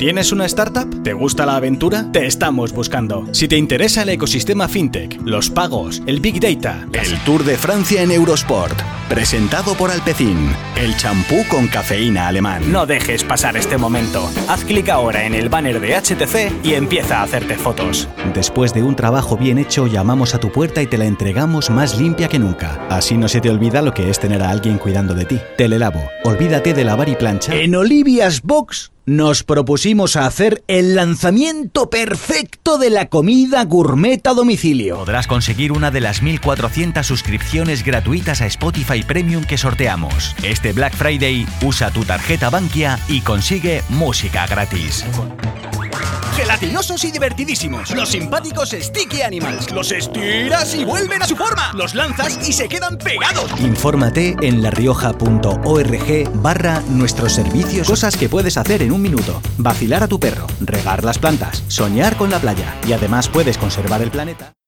¿Tienes una startup? ¿Te gusta la aventura? Te estamos buscando. Si te interesa el ecosistema fintech, los pagos, el Big Data, el Tour de Francia en Eurosport, presentado por Alpecin, el champú con cafeína alemán. no dejes pasar este momento. Haz clic ahora en el banner de HTC y empieza a hacerte fotos. Después de un trabajo bien hecho, llamamos a tu puerta y te la entregamos más limpia que nunca. Así no se te olvida lo que es tener a alguien cuidando de ti. Telelabo, olvídate de lavar y planchar. En Olivia's Box nos propusimos a hacer el lanzamiento perfecto de la comida gourmet a domicilio. Podrás conseguir una de las 1.400 suscripciones gratuitas a Spotify Premium que sorteamos. Este Black Friday usa tu tarjeta Bankia y consigue música gratis. Gelatinosos y divertidísimos. Los simpáticos Sticky Animals. Los estiras y vuelven a su forma. Los lanzas y se quedan pegados. Infórmate en larioja.org/nuestros servicios. Cosas que puedes hacer en un minuto. Vacilar a tu perro, regar las plantas, soñar con la playa. Y además puedes conservar el planeta.